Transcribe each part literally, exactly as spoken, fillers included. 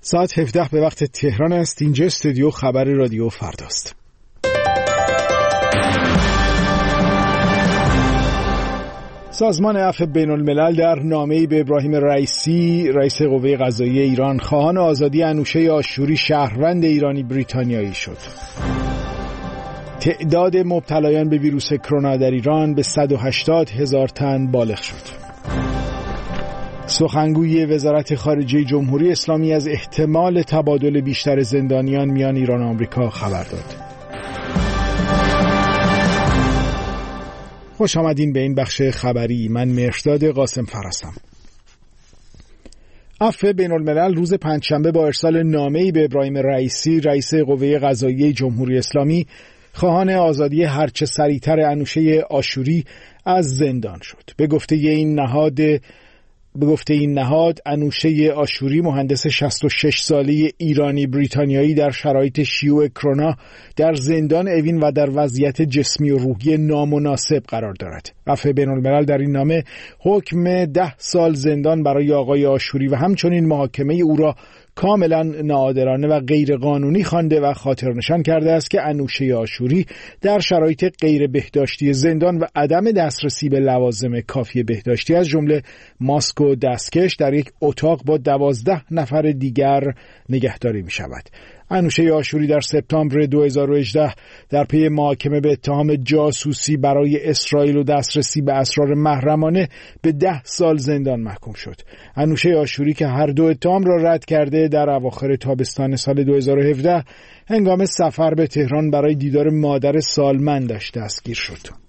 ساعت هفده به وقت تهران است. اینجا استودیو خبر رادیو فرداست. سازمان عفو بین الملل در نامه‌ای به ابراهیم رئیسی، رئیس قوه قضاییه ایران، خواهان آزادی انوشه آشوری شهروند ایرانی بریتانیایی شد. تعداد مبتلایان به ویروس کرونا در ایران به صد و هشتاد هزار تن بالغ شد. سخنگوی وزارت خارجه جمهوری اسلامی از احتمال تبادل بیشتر زندانیان میان ایران و آمریکا خبر داد. خوش آمدین به این بخش خبری. من مهرداد قاسم فرستم. عفو بین الملل روز پنجشنبه با ارسال نامه‌ای به ابراهیم رئیسی، رئیس قوه قضاییه جمهوری اسلامی، خواهان آزادی هرچه سریعتر انوشه آشوری از زندان شد. به گفته این نهاد به گفته این نهاد انوشه آشوری، مهندس شصت و شش ساله ایرانی بریتانیایی، در شرایط شیوع کرونا در زندان اوین و در وضعیت جسمی و روحی نامناسب قرار دارد. عفو بین الملل در این نامه حکم ده سال زندان برای آقای آشوری و همچنین محاکمه او را کاملا ناعادلانه و غیر قانونی خوانده و خاطرنشان کرده است که انوشه آشوری در شرایط غیر بهداشتی زندان و عدم دسترسی به لوازم کافی بهداشتی از جمله ماسک و دستکش در یک اتاق با دوازده نفر دیگر نگهداری می شود. انوشه آشوری در سپتامبر دو هزار و هجده در پی محاکمه به اتهام جاسوسی برای اسرائیل و دسترسی به اسرار محرمانه به ده سال زندان محکوم شد. انوشه آشوری که هر دو اتهام را رد کرده، در اواخر تابستان سال دو هزار و هفده هنگام سفر به تهران برای دیدار مادر سالمندش دستگیر شد.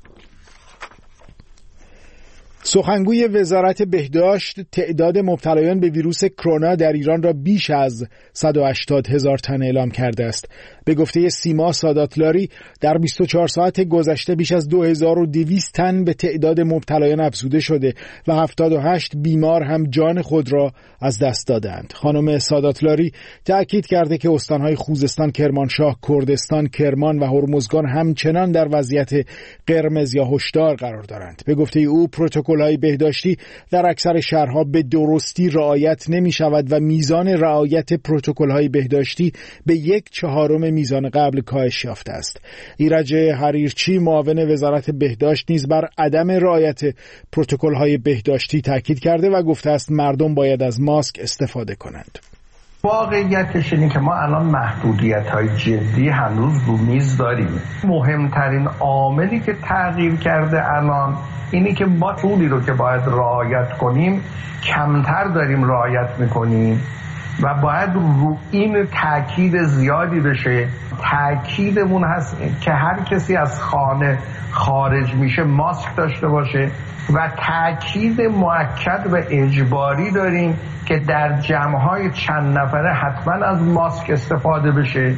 سخنگوی وزارت بهداشت تعداد مبتلایان به ویروس کرونا در ایران را بیش از صد و هشتاد هزار تن اعلام کرده است. به گفته سیما ساداتلاری در بیست و چهار ساعت گذشته بیش از دو هزار و دویست تن به تعداد مبتلایان افزوده شده و هفتاد و هشت بیمار هم جان خود را از دست دادند. خانم ساداتلاری تأکید کرده که استانهای خوزستان، کرمانشاه، کردستان، کرمان و هرمزگان همچنان در وضعیت قرمز یا هشدار قرار دارند. به گفته او پروتکل‌های بهداشتی در اکثر شهرها به درستی رعایت نمی شود و میزان رعایت پروتکل‌های بهداشتی به یک چهارم میزان قبل کاهش یافته است. ایرج حریرچی معاون وزارت بهداشت نیز بر عدم رعایت پروتکل‌های بهداشتی تاکید کرده و گفته است مردم باید از ماسک استفاده کنند. واقعیتش اینه که ما الان محدودیت‌های جدی هنوز رو میز داریم. مهمترین عاملی که تغییر کرده الان اینی که ما طولی رو که باید رعایت کنیم کمتر داریم رعایت میکنیم و باید رو این تاکید زیادی بشه. تاکیدمون هست که هر کسی از خانه خارج میشه ماسک داشته باشه و تاکید مؤکد و اجباری داریم که در جمع‌های چند نفره حتما از ماسک استفاده بشه.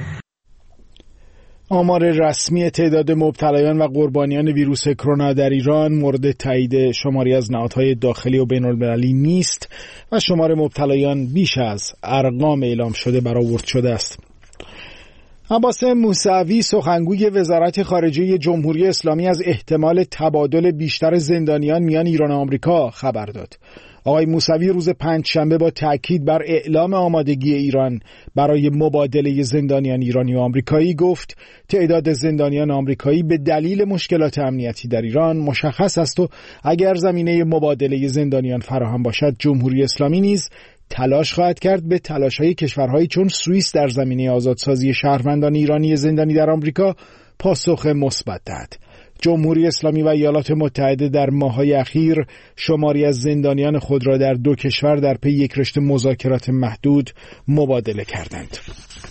آمار رسمی تعداد مبتلایان و قربانیان ویروس کرونا در ایران مورد تایید شماری از نهادهای داخلی و بین‌المللی نیست و شمار مبتلایان بیش از ارقام اعلام شده برآورد شده است. عباس موسوی، سخنگوی وزارت خارجه جمهوری اسلامی، از احتمال تبادل بیشتر زندانیان میان ایران و آمریکا خبر داد. آقای موسوی روز پنجشنبه با تأکید بر اعلام آمادگی ایران برای مبادله زندانیان ایرانی و آمریکایی گفت تعداد زندانیان آمریکایی به دلیل مشکلات امنیتی در ایران مشخص است و اگر زمینه مبادله زندانیان فراهم باشد جمهوری اسلامی نیز تلاش خواهد کرد به تلاش‌های کشورهایی چون سوئیس در زمینه آزادسازی شهروندان ایرانی زندانی در آمریکا پاسخ مثبت دهد. جمهوری اسلامی و ایالات متحده در ماه‌های اخیر شماری از زندانیان خود را در دو کشور در پی یک رشته مذاکرات محدود مبادله کردند.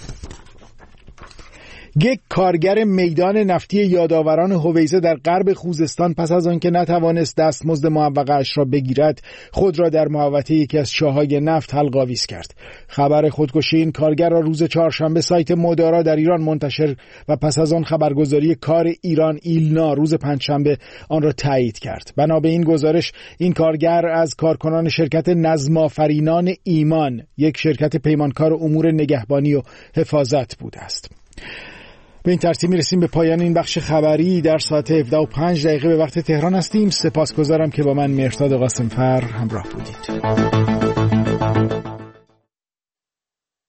یک کارگر میدان نفتی یادآوران هویزه در غرب خوزستان پس از آنکه نتوانست دستمزد معوقه‌اش را بگیرد خود را در محوطه یکی از چاه‌های نفت حلق‌آویز کرد. خبر خودکشی این کارگر را روز چهارشنبه سایت مدارا در ایران منتشر و پس از آن خبرگزاری کار ایران ایلنا روز پنجشنبه آن را تایید کرد. بنا به این گزارش این کارگر از کارکنان شرکت نظم آفرینان ایمان، یک شرکت پیمانکار امور نگهبانی و حفاظت بوده است. به این ترتیب میرسیم به پایان این بخش خبری. در ساعت هفده و پنج دقیقه به وقت تهران هستیم. سپاسگزارم که با من مهرداد قاسمفر همراه بودید.